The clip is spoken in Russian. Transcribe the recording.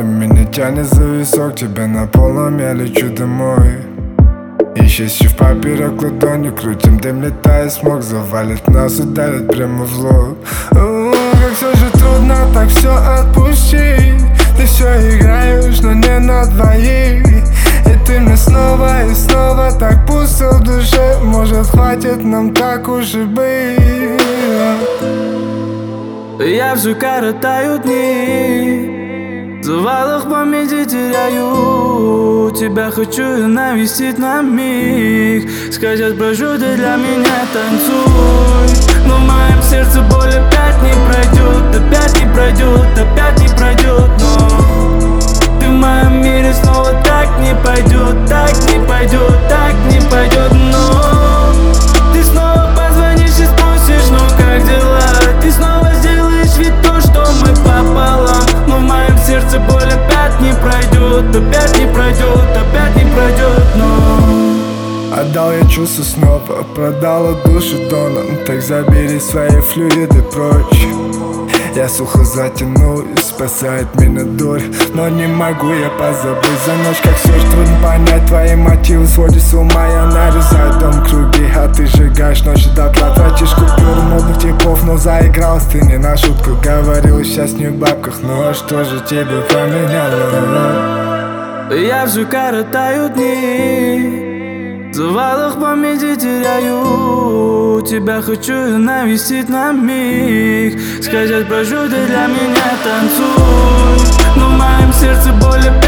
боли, меня тянет за висок, тебя на полном я лечу домой. И счастье в папирок ладони, крутим дым, летает смог, завалит нас и давит прямо в лоб. Как все же трудно так все отпустить. Ты все играешь, но не на двоих. И ты мне снова и снова так пусто в душе. Может, хватит нам так уж и быть. Я все коротаю дни, в завалах памяти теряю. Тебя хочу я навестить на миг, сказать прошу, ты для меня танцуй. Но в моем сердце боль опять не пройдет, опять не пройдет, опять не пройдет. Но ты в моем мире снова так не пойдет, так не пойдет, так не пойдет. Но ты снова позвонишь и спросишь, ну как дела? Ты снова сделаешь вид то, что мы пополам. Но в моем сердце боль опять не пройдет, опять не пройдет, опять не пройдет. Но отдал я чувства снова, продала душу доном. Так забери свои флюиды прочь. Я сухо затянул и спасает меня дурь. Но не могу я позабыть за ночь, как все ж трудно понять твои мотивы. Сводишь с ума, я нарезаю дом круги, а ты сжигаешь ночи дотла. Тратишь купюры модных типов, но заигралась ты не на шутку. Говорил, сейчас не в бабках, ну а что же тебе поменяло? я все коротаю дни, в завалах памяти теряю. Тебя хочу я навестить на миг, сказать прошу, ты для меня танцуй. Но в моем сердце боль